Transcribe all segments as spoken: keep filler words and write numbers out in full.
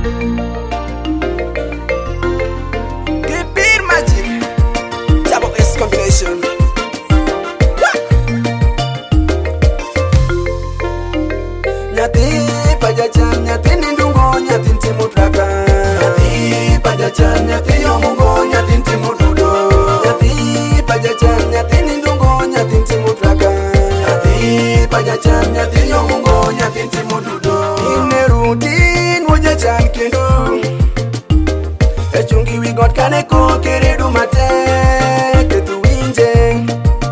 Kipir Magic Double S combination. Nyati pajachan nyati nindungo nyati ntimutraka. Nyati pajachan nyati yomungo nyati ntimududo. Nyati pajachan nyati nindungo nyati ntimutraka. Nyati pajachan nyati yomungo nyati ntimududo. Inerutin wajachan kendo. Echungi we got kaneko keredu mate ketu winje.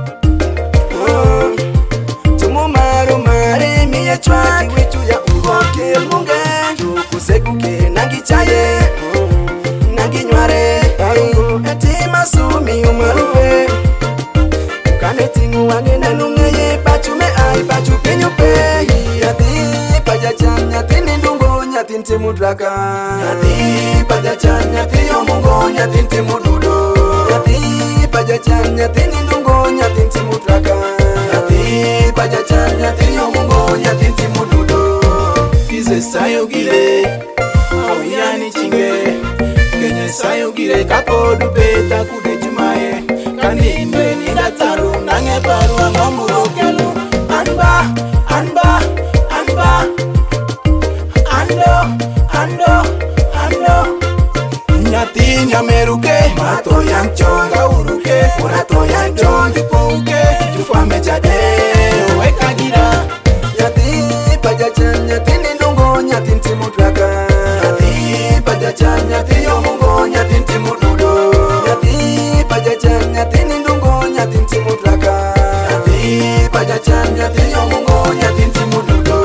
Tumu maru mare miye chwaki wichu ya ugoke munge. Kusegu ke nangi chaye nangi nyware. Eti masumi umarupe kane tingu wange nanungeye pachume ai pachu penyupe. Nyati pajachan nyati nindungo nyati ntimutraka. Nyati pajachan nyati yomungo nyati ntimududo. Nyati pajachan nyati nindungo nyati ntimutraka. Nyati pajachan nyati yomungo nyati ntimududo. Kize sayo gire awiyani chinge kenye sayo gire kakodu beta kude jumaye kandi imbe ninga taru nange baru angomuro kelu anba anba anba ando ando ando nyati nyameruke mato yang chonga uruke urato yang chongi pouke jufame jade weka gira. Nyati pajachan nyati nindungo nyati ntimutraka. Nyati pajachan nyati yomungo nyati ntimududo. Nyati pajachan nyati nindungo nyati ntimutraka. Nyati pajachan nyati yomungo nyati ntimududo.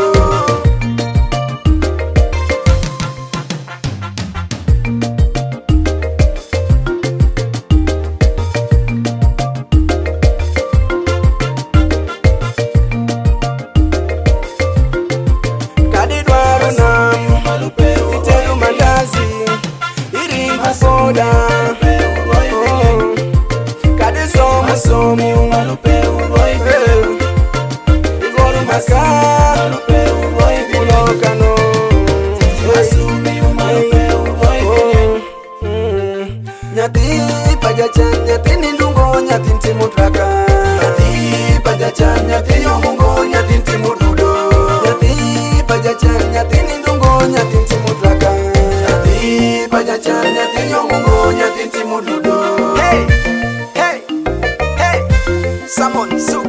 Kadidwaro nam itelu mandazi iringu soda. Oh, kade somu somu igoru maka ulokano. Nyati pajachan nyati nindungo nyati ntimutraka. Nyati pajachan nyati yomungo nyati ntimududo. Nyati pajachan nyati nindungo nyati ntimutraka. Nyati pajachan nyati yomungo nyati ntimududo. Hey, hey, hey, Samon Su